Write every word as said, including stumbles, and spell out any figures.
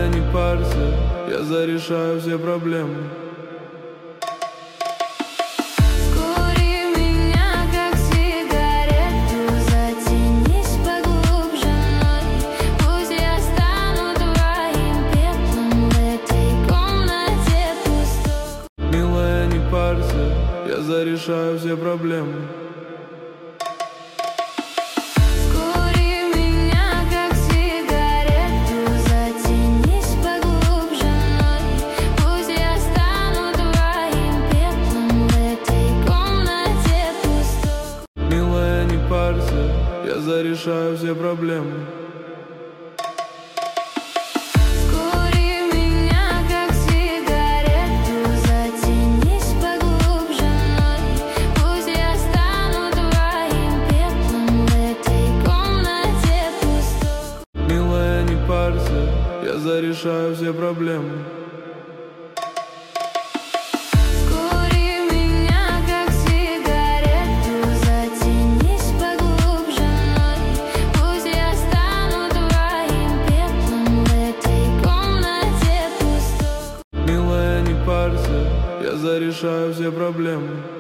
Милая, не парься, я зарешаю все проблемы. Я зарешаю все проблемы. Скури меня, как сигарету, затянись поглубже мной. Пусть я стану твоим пеплом в этой комнате пустой. Милая, не парься, я зарешаю все проблемы. Я зарешаю все проблемы. Скури меня, как сигарету, затянись поглубже мной. Пусть я стану твоим пеплом в этой комнате пустой. Милая, не парься, я зарешаю все проблемы.